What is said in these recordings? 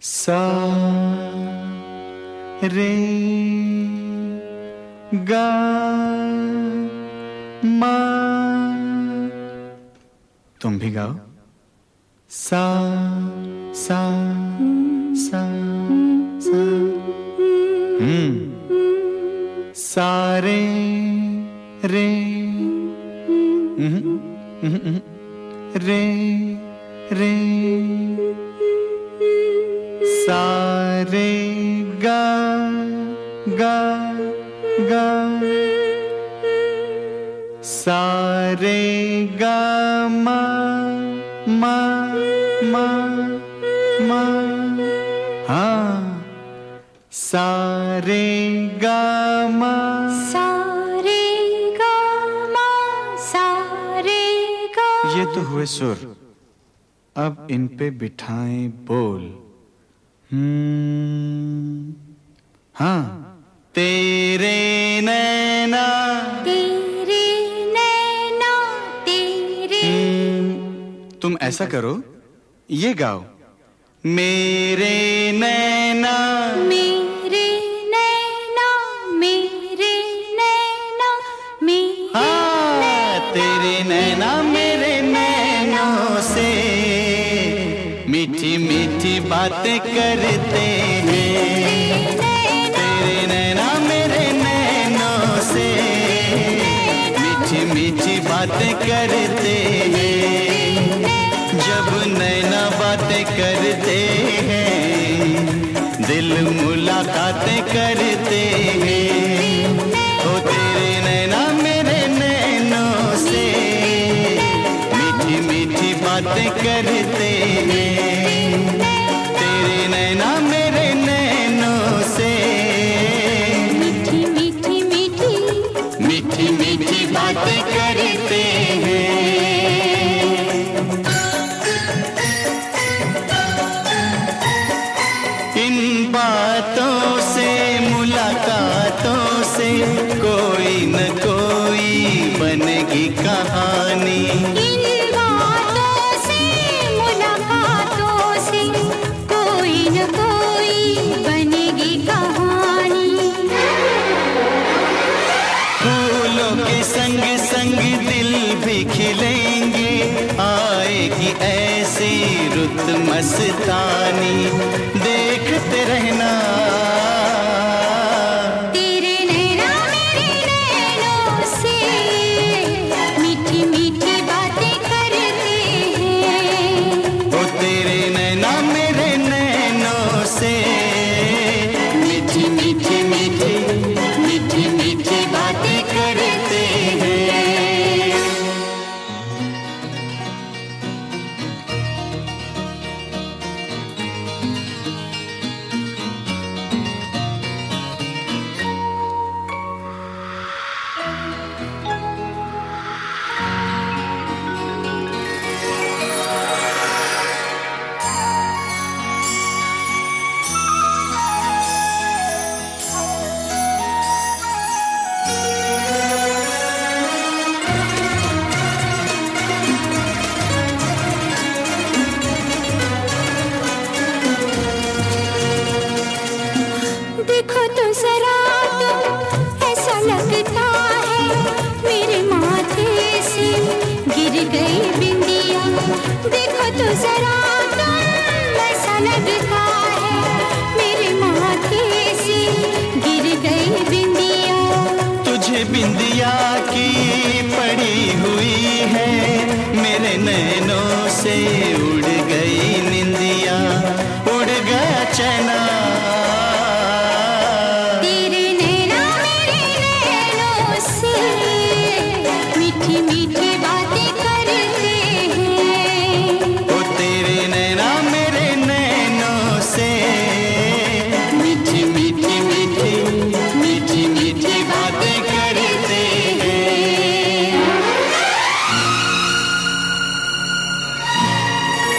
सा रे गा मा। तुम भी गाओ। सा सा सा सा। सारे रे रे रे। सारे गा गा गा। सारे गा मा मा मा मा। हाँ, सारे गा मा। सारे गा मा सारे गा। ये तो हुए सुर, अब इन पे बिठाएं बोल। हाँ। तेरे नैना तेरे नैना तेरे। तुम ऐसा करो, ये गाओ। मेरे नैना मेरे नैना मेरे नैना मेरे। हाँ, तेरे नैना मेरे नैनों से मीठी मीठी बातें करते हैं। तेरे नैना मेरे नैनों से मीठी मीठी बातें करते हैं। जब नैना बातें करते हैं, दिल मुलाकातें करते हैं। ओ तेरे नैना मेरे नैनों से मीठी मीठी बातें करते हैं। तेरे नैना मेरे नैनों से मीठी मीठी मीठी मीठी मीठी बातें करते हैं। इन बातों से मुलाकातों से कोई न कोई बनेगी कहानी। इन बातों से मुलाकातों से कोई न कोई बनेगी कहानी। फूलों के संग संग दिल भी खिलेंगे, आएगी ऐसी रुत मस्तानी। देखते रहना तेरे नैना मेरे नैनों से मीठी मीठी बातें करते हैं। ओ तेरे नैना मेरे नैनों से मीठी मीठी मीठी मीठी मीठी बातें करते हैं। देखो तो जरा तुम, ऐसा लगता है मेरे माथे से गिर गई बिंदिया। देखो तो जरा तुम, ऐसा लगता है मेरे माथे से गिर गई बिंदिया। तुझे बिंदिया की पड़ी हुई है, मेरे नैनों से उड़ गई निंदिया, उड़ गया चैना। तेरे नैना मेरे नैनों से मीठी मीठी बातें करते हैं। ओ तेरे नैना मेरे नैनों से मीठी मीठी मीठी मीठी मीठी बातें करते हैं।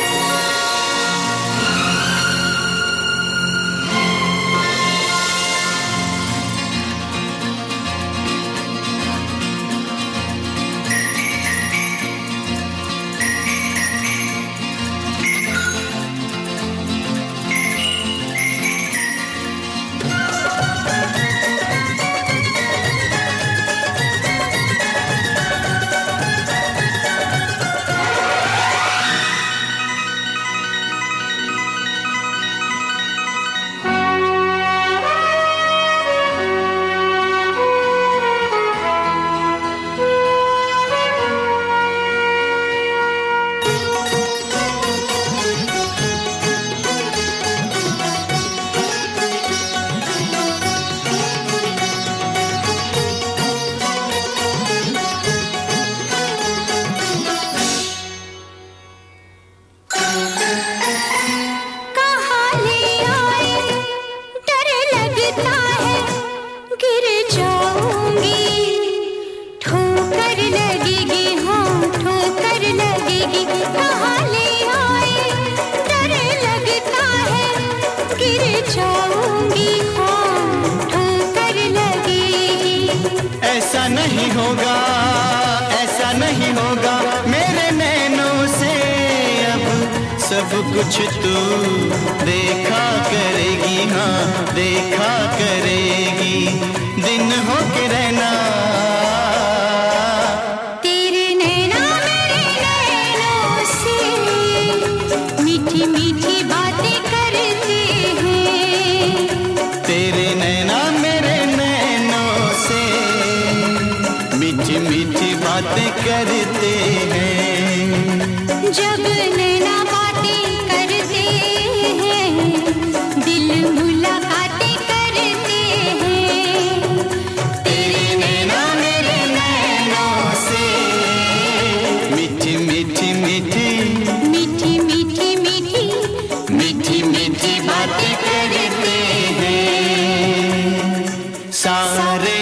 कुछ तू देखा करेगी, हाँ देखा करेगी, दिन हो के रहना। तेरे नैना मेरे नैनों से मीठी मीठी बातें करते हैं। तेरे नैना मेरे नैनों से मीठी मीठी बातें करते हैं। जब नैना बातें करते हैं, दिल मुलाकातें करते हैं। तेरे नैना मेरे नैनों से मीठी मीठी मीठी मीठी मीठी मीठी मीठी मीठी बातें करते हैं। सारे